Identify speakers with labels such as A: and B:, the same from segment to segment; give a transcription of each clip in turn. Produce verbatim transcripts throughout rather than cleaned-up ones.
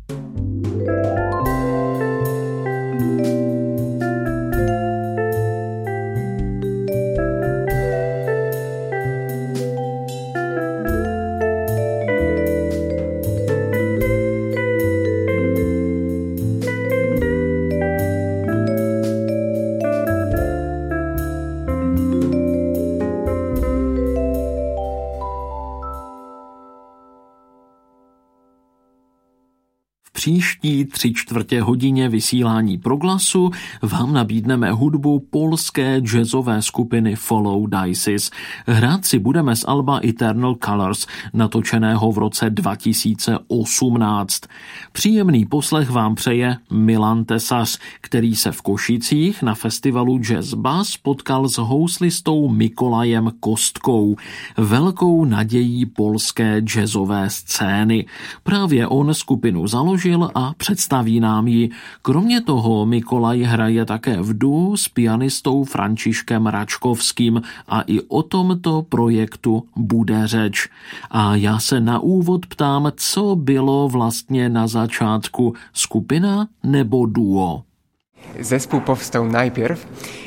A: Příští tři čtvrtě hodině vysílání Proglasu vám nabídneme hudbu polské jazzové skupiny Follow Dices. Hrát si budeme z alba Eternal Colors, natočeného v roce dva tisíce osmnáct. Příjemný poslech vám přeje Milan Tesař, který se v Košicích na festivalu Jazz Bass potkal s houslistou Mikolajem Kostkou, velkou nadějí polské jazzové scény. Právě on skupinu založil a představí nám ji. Kromě toho Mikolaj hraje také v duo s pianistou Františkem Račkovským a i o tomto projektu bude řeč. A já se na úvod ptám, co bylo vlastně na začátku, skupina nebo duo?
B: Zespół powstał najpierw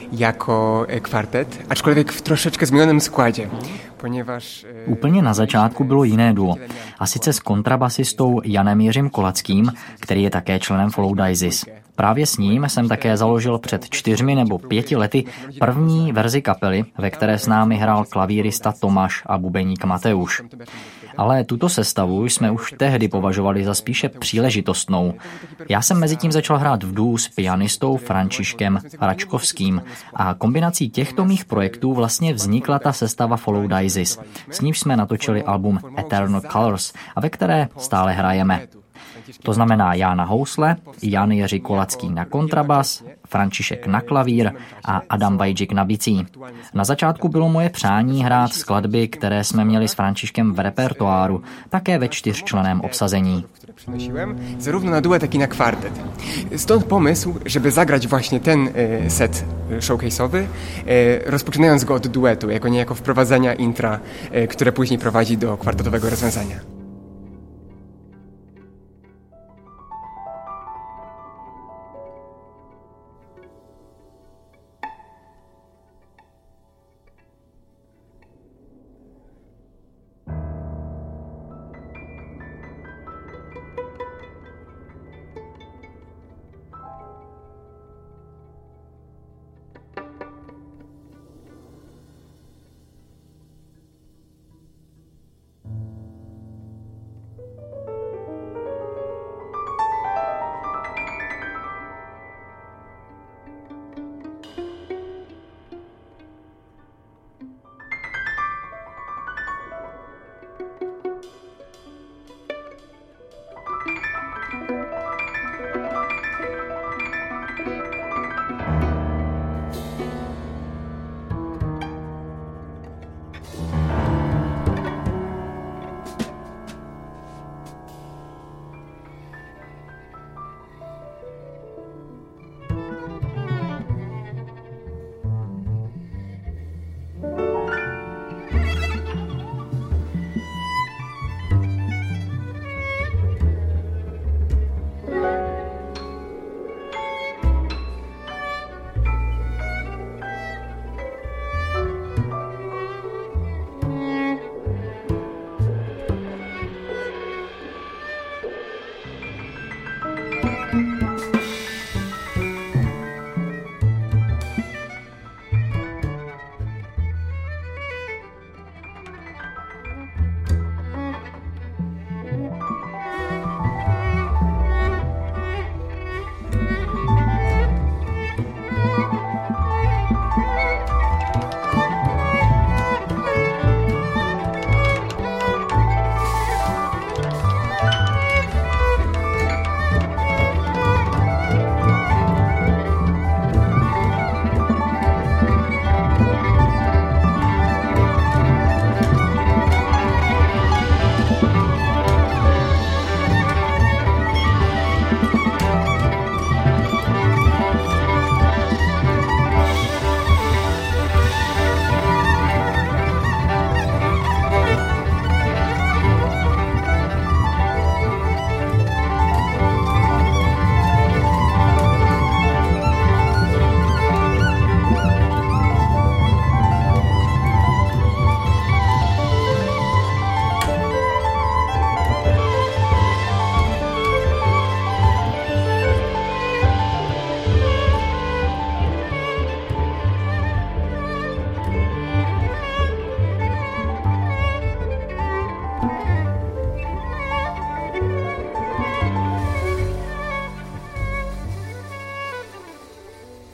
B: jako kwartet, aczkolwiek w troszeczkę zmienionym składzie, ponieważ...
C: Úplně na začátku bylo jiné duo, a sice s kontrabasistou Janem Jiřím Kolackým, který je také členem Follow Dices. Právě s ním jsem také založil před čtyřmi nebo pěti lety první verzi kapely, ve které s námi hrál klavírista Tomáš a bubeník Mateusz. Ale tuto sestavu jsme už tehdy považovali za spíše příležitostnou. Já jsem mezi tím začal hrát v duu s pianistou Františkem Račkovským a kombinací těchto mých projektů vlastně vznikla ta sestava Follow Dices. S níž jsme natočili album Eternal Colors a ve které stále hrajeme. To znamená já na housle, Jan Jiří Kolacký na kontrabas, František na klavír a Adam Vajdžik na bicí. Na začátku bylo moje přání hrát skladby, které jsme měli s Františkem v repertoáru, také ve čtyřčlenném obsazení.
B: Zarówno na duet, jak i na kwartet. Stąd pomysł, żeby zagrać właśnie ten set showcase'owy, rozpoczynając go od duetu, jako niejako wprowadzenia intra, które później prowadzi do kwartetowego rozwiązania.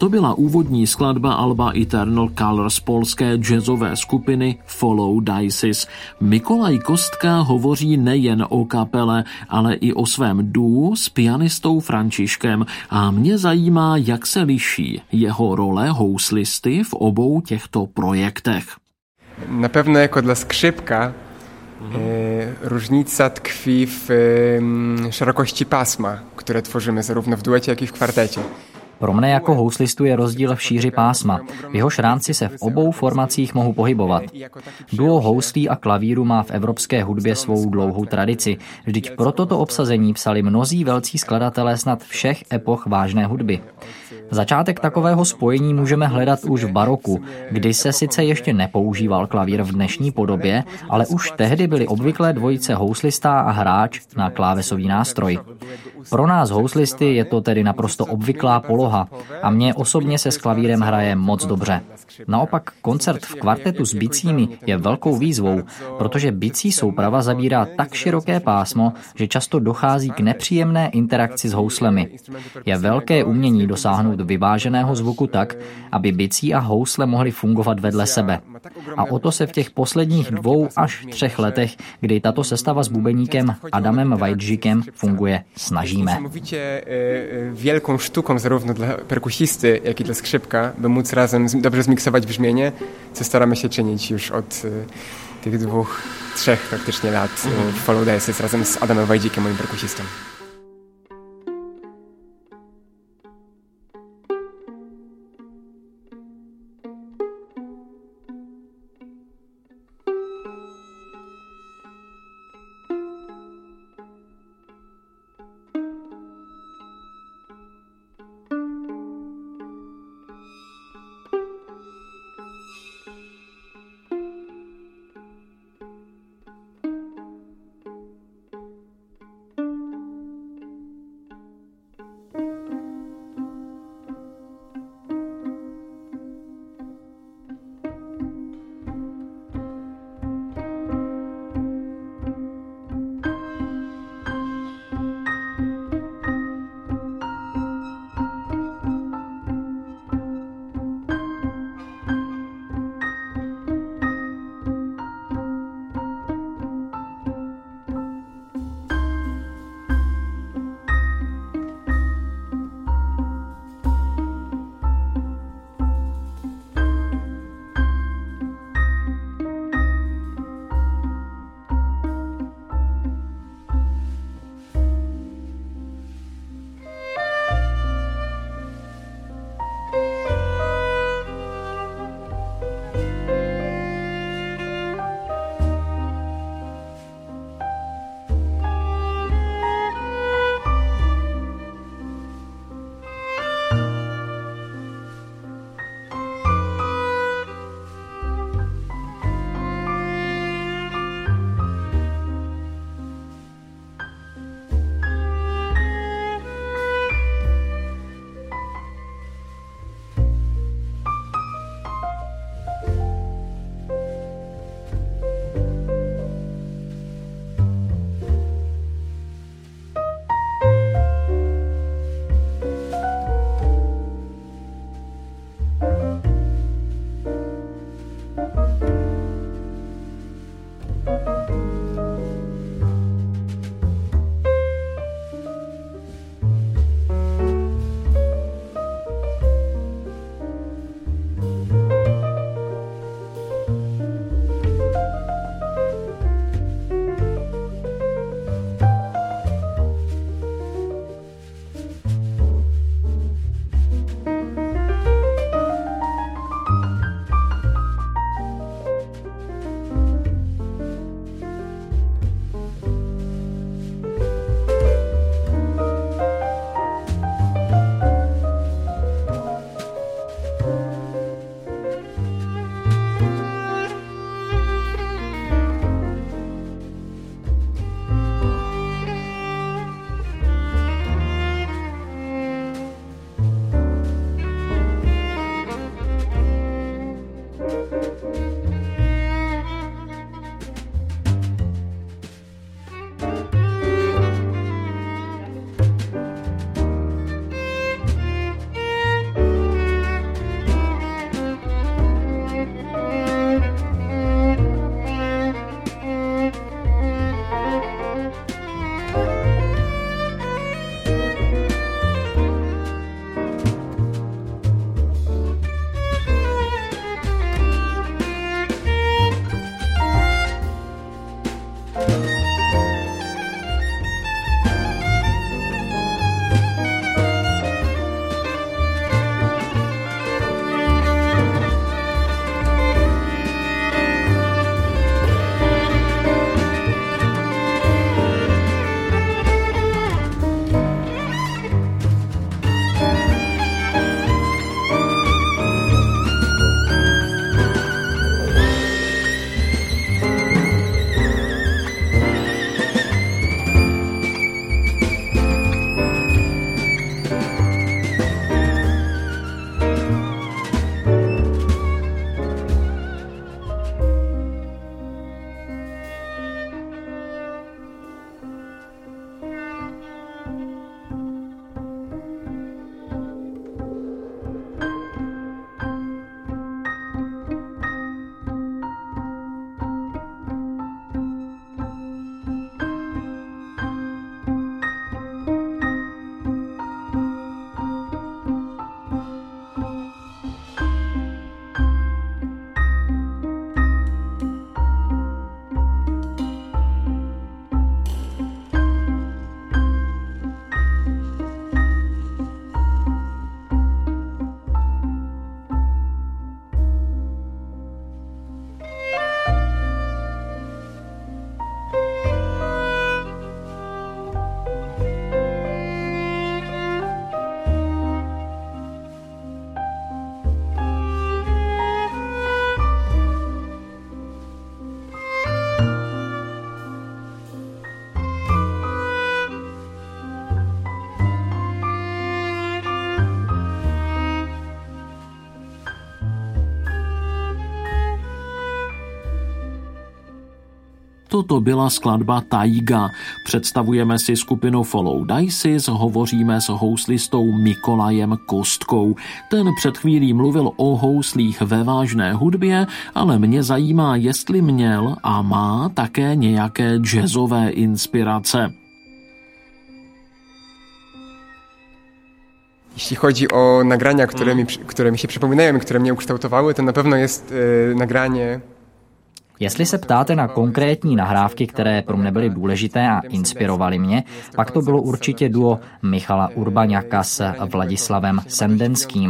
A: To byla úvodní skladba alba Eternal Colors polské jazzové skupiny Follow Dices. Mikolaj Kostka hovoří nejen o kapele, ale i o svém duu s pianistou Františkem a mě zajímá, jak se liší jeho role houslisty v obou těchto projektech.
B: Na pewno jako dla skrzypka mhm. e, różnica tkwi w e, szerokości pasma, które tworzymy zarówno w duecie, jak i w kwartecie.
C: Pro mne jako houslistu je rozdíl v šíři pásma. V jehož rámci se v obou formacích mohu pohybovat. Duo houslí a klavíru má v evropské hudbě svou dlouhou tradici. Vždyť pro toto obsazení psali mnozí velcí skladatelé snad všech epoch vážné hudby. Začátek takového spojení můžeme hledat už v baroku, kdy se sice ještě nepoužíval klavír v dnešní podobě, ale už tehdy byly obvyklé dvojice houslista a hráč na klávesový nástroj. Pro nás houslisty je to tedy naprosto obvyklá poloha a mně osobně se s klavírem hraje moc dobře. Naopak koncert v kvartetu s bicími je velkou výzvou, protože bicí souprava zabírá tak široké pásmo, že často dochází k nepříjemné interakci s houslemi. Je velké umění dosáhnout vyváženého zvuku tak, aby bicí a housle mohly fungovat vedle sebe. A o to se v těch posledních dvou až třech letech, kdy tato sestava s bubeníkem Adamem Vajdžikem funguje, snažíme.
B: Niesamowicie wielką sztuką zarówno dla perkusisty, jak i dla skrzypka, by móc razem dobrze zmiksować brzmienie, co staramy się czynić już od tych dwóch, trzech praktycznie lat w Follow Dices razem z Adamem Wajdzikiem, moim perkusistą.
A: toto byla skladba Taiga. Představujeme si skupinu Follow Dices, hovoříme s houslistou Mikolajem Kostkou. Ten před chvílí mluvil o houslích ve vážné hudbě, ale mě zajímá, jestli měl a má také nějaké jazzové inspirace.
B: Jeśli chodzi o nagrania, które mi, które mi się przypominają i które mnie ukształtowały, to na pewno jest e, nagranie.
C: Jestli se ptáte na konkrétní nahrávky, které pro mne byly důležité a inspirovaly mě, pak to bylo určitě duo Michala Urbaňaka s Vladislavem Sendenským.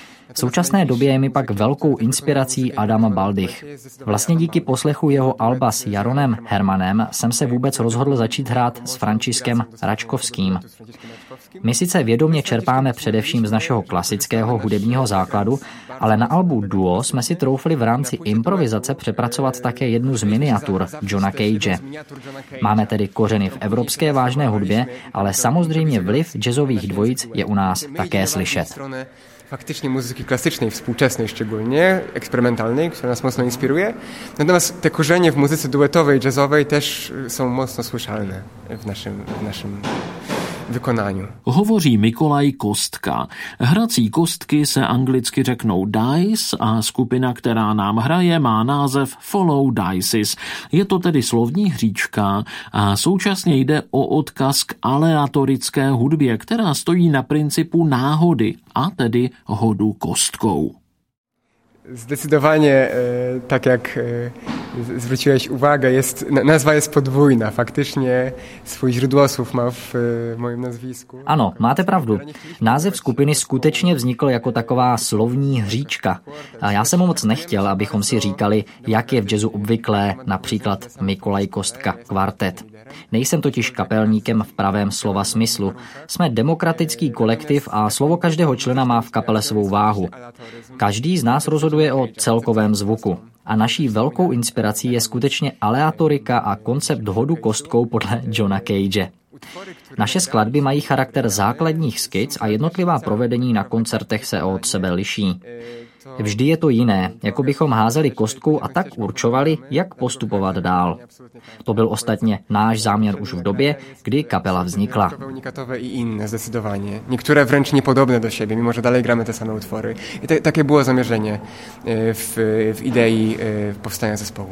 C: V současné době je mi pak velkou inspirací Adam Baldich. Vlastně díky poslechu jeho alba s Jaronem Hermanem jsem se vůbec rozhodl začít hrát s Františkem Račkovským. My sice vědomě čerpáme především z našeho klasického hudebního základu, ale na albu Duo jsme si troufli v rámci improvizace přepracovat také jednu z miniatur Johna Cage. Máme tedy kořeny v evropské vážné hudbě, ale samozřejmě vliv jazzových dvojic je u nás také slyšet.
B: Faktycznie muzyki klasycznej, współczesnej szczególnie, eksperymentalnej, która nas mocno inspiruje. Natomiast te korzenie w muzyce duetowej, jazzowej też są mocno słyszalne w naszym, w naszym wykonaniu.
A: Hovoří Mikolaj Kostka. Hrací kostky se anglicky řeknou dice a skupina, která nám hraje, má název Follow Dices. Je to tedy slovní hříčka a současně jde o odkaz k aleatorické hudbě, která stojí na principu náhody, a tedy hodu kostkou.
B: Zdecydowanie, e, tak jak e, zwróciłeś uwagę, jest, nazwa jest podwójna. Faktycznie swój źródłosłów ma w e, moim nazwisku.
C: Ano, máte pravdu. Název skupiny skutečně vznikl jako taková slovní hříčka. A já jsem moc nechtěl, abychom si říkali, jak je v jazzu obvyklé, například Mikolaj Kostka kvartet. Nejsem totiž kapelníkem v pravém slova smyslu. Jsme demokratický kolektiv a slovo každého člena má v kapele svou váhu. Každý z nás rozhoduje o celkovém zvuku. A naší velkou inspirací je skutečně aleatorika a koncept hodu kostkou podle Johna Cage. Naše skladby mají charakter základních skic a jednotlivá provedení na koncertech se od sebe liší. Vždy je to jiné, jako bychom házeli kostkou a tak určovali, jak postupovat dál. To byl ostatně náš záměr už v době, kdy kapela vznikla.
B: Unikatowe i inne zdecydowanie. Niektóre wręcz niepodobne do siebie, mimo że dalej gramy te same utwory. I te, takie było zamierzenie w, w idei powstania zespołu.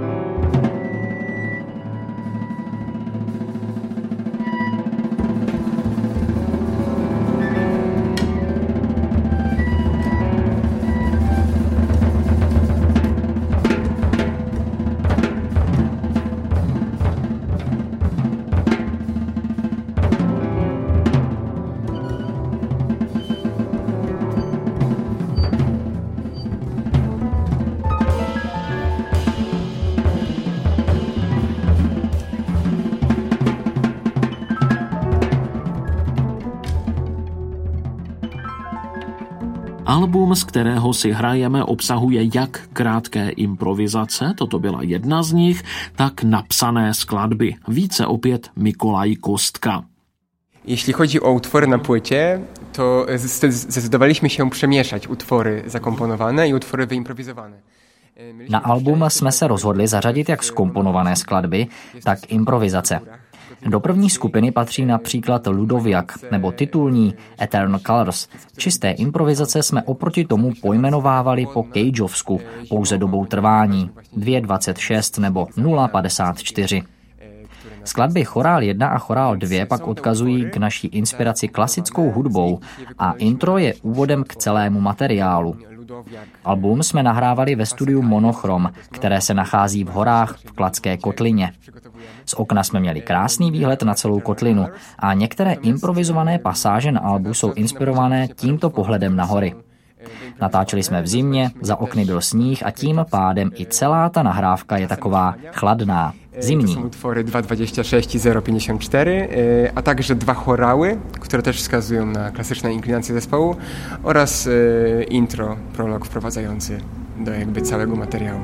A: Album, z kterého si hrajeme, obsahuje jak krátké improvizace, toto byla jedna z nich, tak napsané skladby. Více opět Mikolaj Kostka.
B: Jeśli chodzi o utwory na płycie, to zdecydowaliśmy się przemieszać utwory zakomponowane i utwory wyimprowizowane.
C: Na album jsme se rozhodli zařadit jak zkomponované skladby, tak improvizace. Do první skupiny patří například Ludoviak nebo titulní Eternal Colors. Čisté improvizace jsme oproti tomu pojmenovávali po Cageovsku, pouze dobou trvání dvě dvacet šest nebo nula padesát čtyři. Skladby Chorál jedna a Chorál dva pak odkazují k naší inspiraci klasickou hudbou a intro je úvodem k celému materiálu. Album jsme nahrávali ve studiu Monochrom, které se nachází v horách v Kladské kotlině. Z okna jsme měli krásný výhled na celou kotlinu a některé improvizované pasáže na albu jsou inspirované tímto pohledem na hory. Natáčeli jsme v zimě, za okny byl sníh a tím pádem i celá ta nahrávka je taková chladná, zimní.
B: To są utwory dwa dwadzieścia sześć i zero pięćdziesiąt cztery, a także dwa chorały, które też wskazują na klasyczne inklinacje zespołu oraz intro, prolog wprowadzający do jakby całego materiału.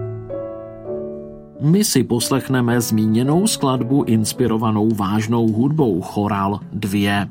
A: My si poslechneme zmíněnou skladbu inspirovanou vážnou hudbou Chorál dva.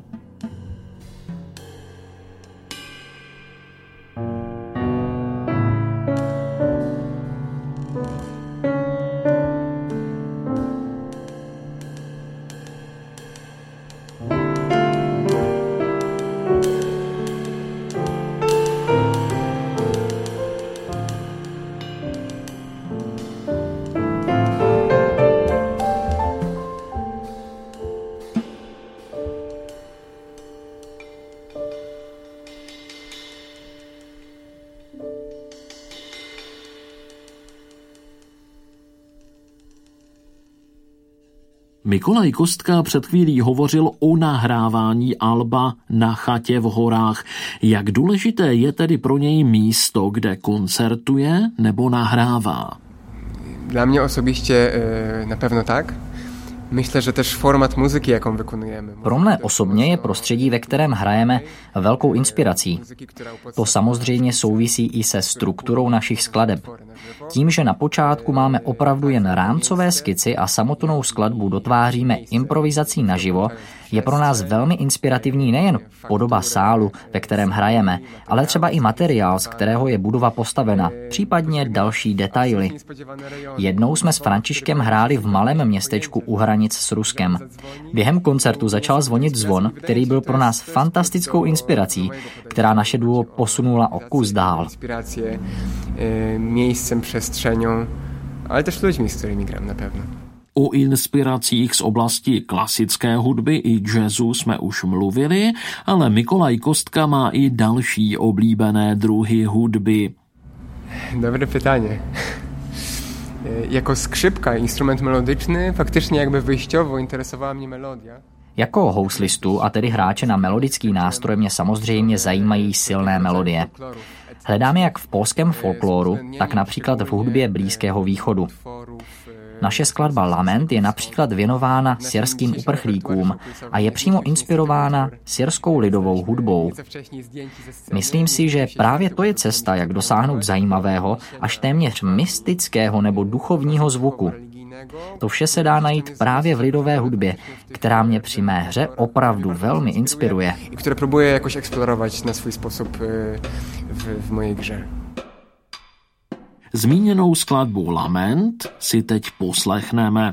A: Mikolaj Kostka před chvílí hovořil o nahrávání alba Na chatě v horách. Jak důležité je tedy pro něj místo, kde koncertuje nebo nahrává?
B: Dla mnie osobiście na pewno tak. Myślę, že też format muzyky, jaką wykonujemy.
C: Pro mne osobně je prostředí, ve kterém hrajeme, velkou inspirací. To samozřejmě souvisí i se strukturou našich skladeb. Tím, že na počátku máme opravdu jen rámcové skici a samotnou skladbu dotváříme improvizací naživo, je pro nás velmi inspirativní nejen podoba sálu, ve kterém hrajeme, ale třeba i materiál, z kterého je budova postavena, případně další detaily. Jednou jsme s Františkem hráli v malém městečku u hranic s Ruskem. Během koncertu začal zvonit zvon, který byl pro nás fantastickou inspirací, která naše duo posunula o kus dál.
B: Miejscem, przestrzenią, ale też ludźmi, z którymi gram na pewno.
A: O inspiracích z oblasti klasické hudby i jazzu jsme už mluvili, ale Mikolaj Kostka má i další oblíbené druhy hudby.
B: Dobre pytanie. Jako skrzypka, instrument melodyczny, faktycznie jakby wyjściowo interesowała mnie melodia.
C: Jako houslistu, a tedy hráče na melodický nástroj, mě samozřejmě zajímají silné melodie. Hledáme jak v polském folkloru, tak například v hudbě Blízkého východu. Naše skladba Lament je například věnována syrským uprchlíkům a je přímo inspirována syrskou lidovou hudbou. Myslím si, že právě to je cesta, jak dosáhnout zajímavého, až téměř mystického nebo duchovního zvuku. To vše se dá najít právě v lidové hudbě, která mě při mé hře opravdu velmi inspiruje.
B: Které próbuje jakoś eksplorować na svůj způsob v, v mojej grze.
A: Zmíněnou skladbu Lament si teď poslechneme.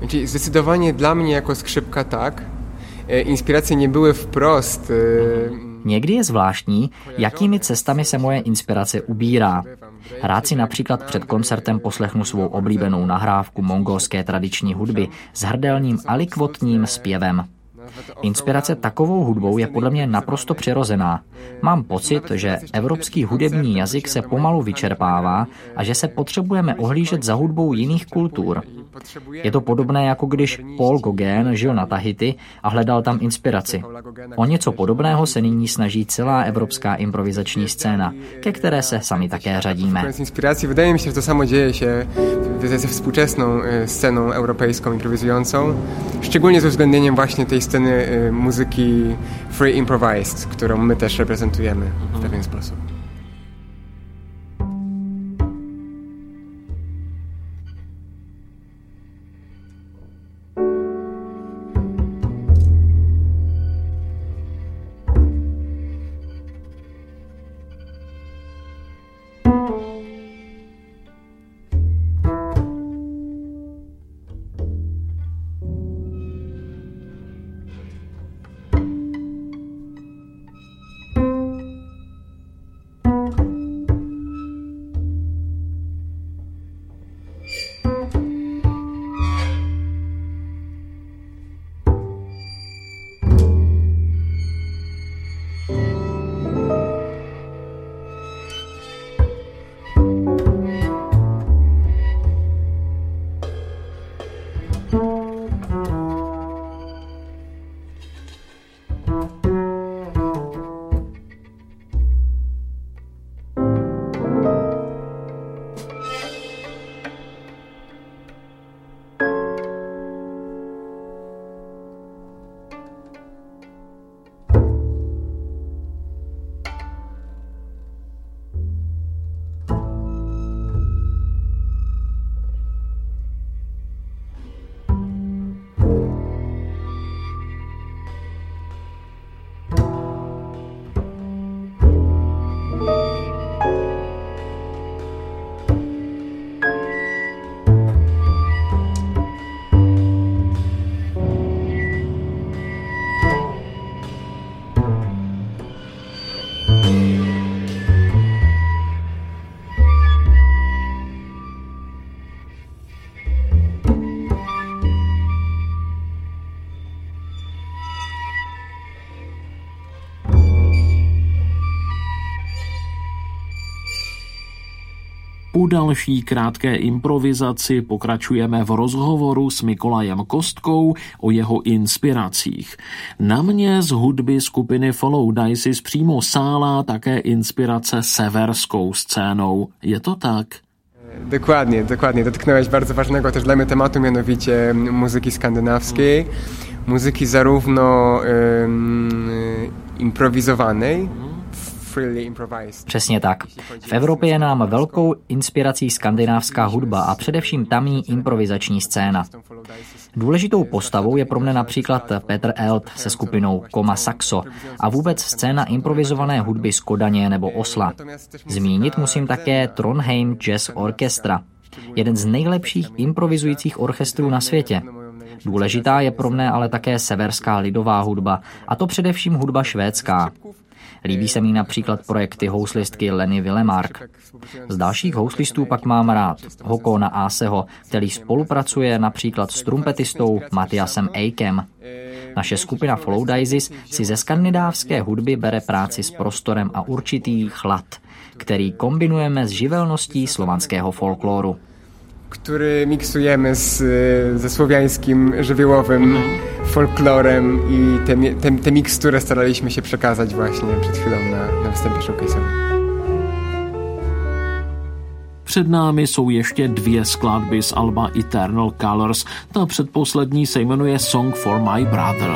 B: Czyli zdecydowanie dla mnie jako skrzypka tak, inspiracje nie były wprost.
C: Někdy je zvláštní, jakými cestami se moje inspirace ubírá. Rád si například před koncertem poslechnu svou oblíbenou nahrávku mongolské tradiční hudby s hrdelním alikvotním zpěvem. Inspirace takovou hudbou je podle mě naprosto přirozená. Mám pocit, že evropský hudební jazyk se pomalu vyčerpává a že se potřebujeme ohlížet za hudbou jiných kultur. Je to podobné, jako když Paul Gauguin žil na Tahiti a hledal tam inspiraci. O něco podobného se nyní snaží celá evropská improvizační scéna, ke které se sami také řadíme.
B: Inspiracji wydaje mi się, że to samo dzieje się ze współczesną sceną europejską improwizującą, szczególnie z uwzględnieniem właśnie tej sceny muzyki free improvised, którą my też reprezentujemy w pewien sposób.
A: Po další krátké improvizaci pokračujeme v rozhovoru s Mikolajem Kostkou o jeho inspiracích. Na mě z hudby skupiny Follow Dices přímo sálá také inspirace severskou scénou. Je to tak?
B: Dokładnie, dokładnie. Dotknąłeś bardzo ważnego też dla mnie tematu, mianowicie muzyki skandynawskiej. Muzyki zarówno um, improwizowanej,
C: Přesně tak. V Evropě je nám velkou inspirací skandinávská hudba a především tamní improvizační scéna. Důležitou postavou je pro mne například Petr Eld se skupinou Koma Saxo a vůbec scéna improvizované hudby z Kodaně nebo Osla. Zmínit musím také Trondheim Jazz Orchestra, jeden z nejlepších improvizujících orchestrů na světě. Důležitá je pro mne ale také severská lidová hudba, a to především hudba švédská. Líbí se mi například projekty houslistky Lenny Willemark. Z dalších houslistů pak mám rád Håkona Aseho, který spolupracuje například s trumpetistou Mathiasem Eikem. Naše skupina Follow Dices si ze skandinávské hudby bere práci s prostorem a určitý chlad, který kombinujeme s živelností slovanského folkloru.
B: Który miksujemy z, ze słowiańskim, żywiołowym folklorem i te, te, te mikstury staraliśmy się przekazać właśnie przed chwilą na, na występie showcase'owym.
A: Před námi jsou ještě dvě skladby z alba Eternal Colors. Ta předposlední se jmenuje Song for My Brother.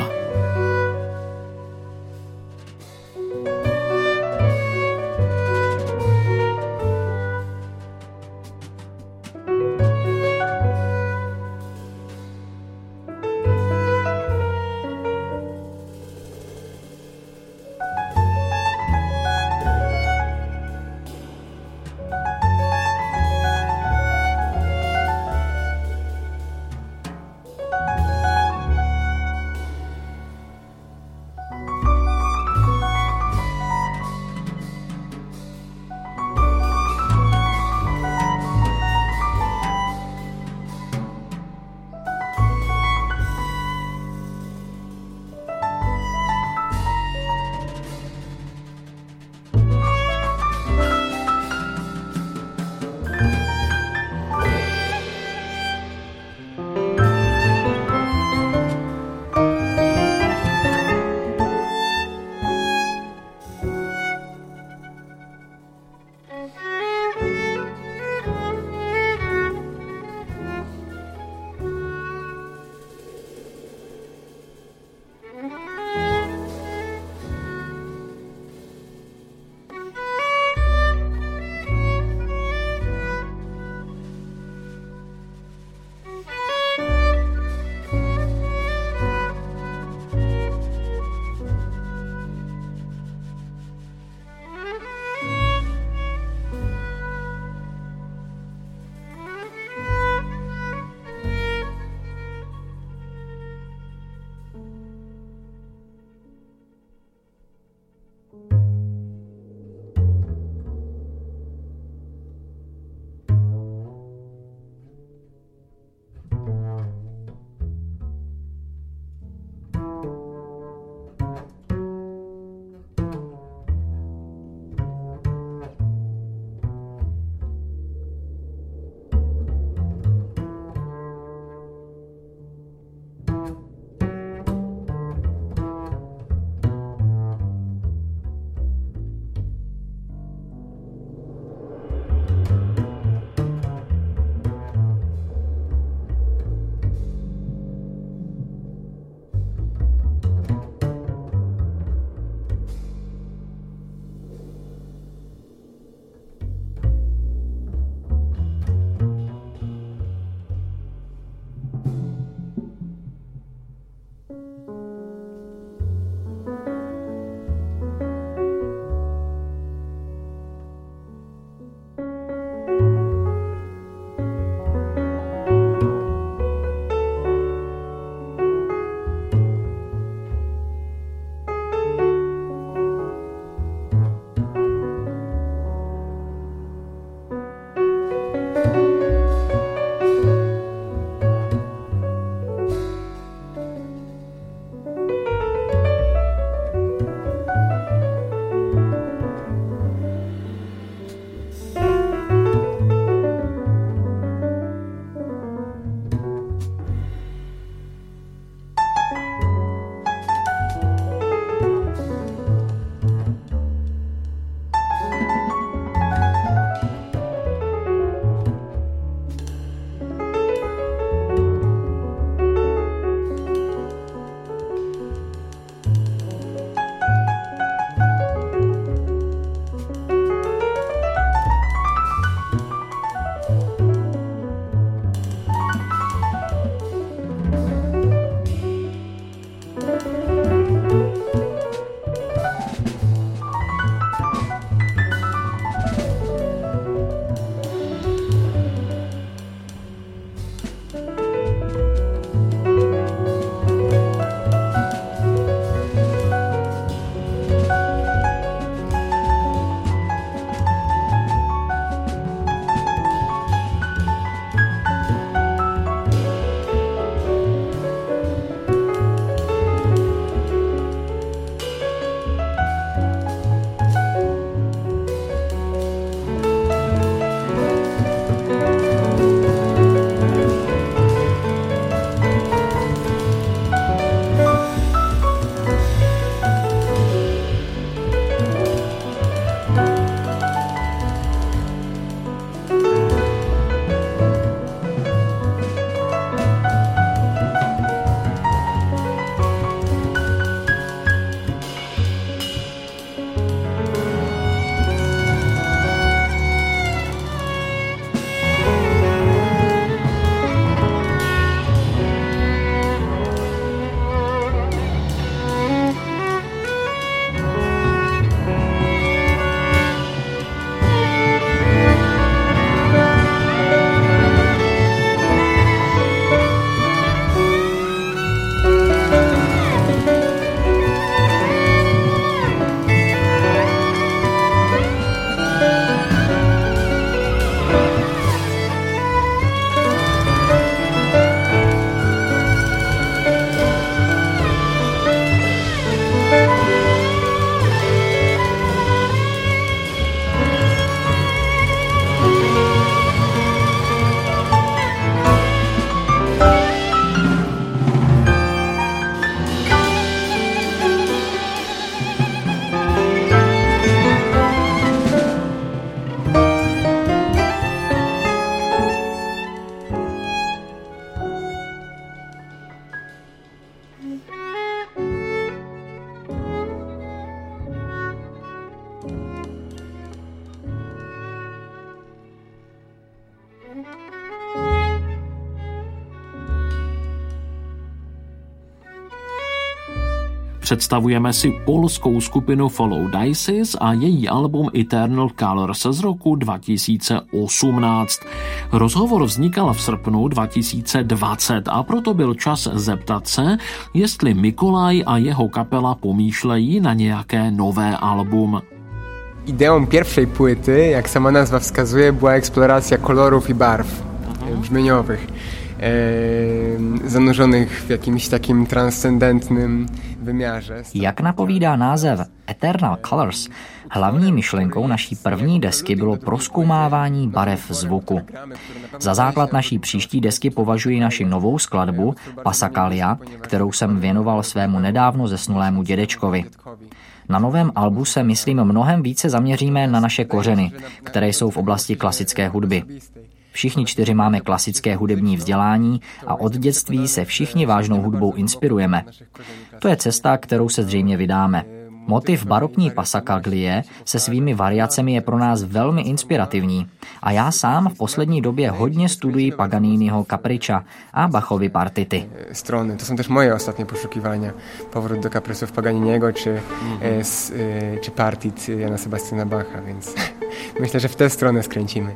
A: Představujeme si polskou skupinu Follow Dices a její album Eternal Colors z roku dva tisíce osmnáct. Rozhovor vznikal v srpnu dva tisíce dvacet a proto byl čas zeptat se, jestli Mikolaj a jeho kapela pomýšlejí na nějaké nové album.
B: Ideą pierwszej płyty, jak sama nazwa wskazuje, była eksploracja kolorów i barw brzmieniowych, e, zanurzonych w jakimś takim transcendentnym wymiarze.
C: Jak napovídá název Eternal Colors, hlavní myšlenkou naší první desky bylo prozkoumávání barev zvuku. Za základ naší příští desky považuji naši novou skladbu Passacaglia, kterou jsem věnoval svému nedávno zesnulému dědečkovi. Na novém albu se, myslím, mnohem více zaměříme na naše kořeny, které jsou v oblasti klasické hudby. Všichni čtyři máme klasické hudební vzdělání a od dětství se všichni vážnou hudbou inspirujeme. To je cesta, kterou se zřejmě vydáme. Motiv barokní Passacaglie se svými variacemi je pro nás velmi inspirativní a já sám v poslední době hodně studuji Paganiniho Capriccia a Bachovy partity.
B: Strony, to są też moje ostatnie poszukiwania. Powrót do kaprysów Paganiniego czy, mm-hmm. s, czy partit Jana Sebastiana Bacha, więc myślę, że w tę stronę skręcimy.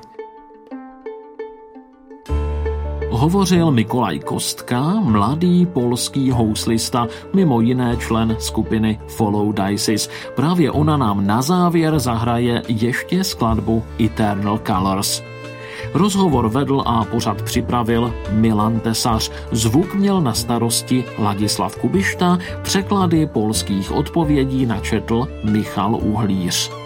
A: Hovořil Mikolaj Kostka, mladý polský houslista, mimo jiné člen skupiny Follow Dices. Právě ona nám na závěr zahraje ještě skladbu Eternal Colors. Rozhovor vedl a pořad připravil Milan Tesař. Zvuk měl na starosti Ladislav Kubišta, překlady polských odpovědí načetl Michal Uhlíř.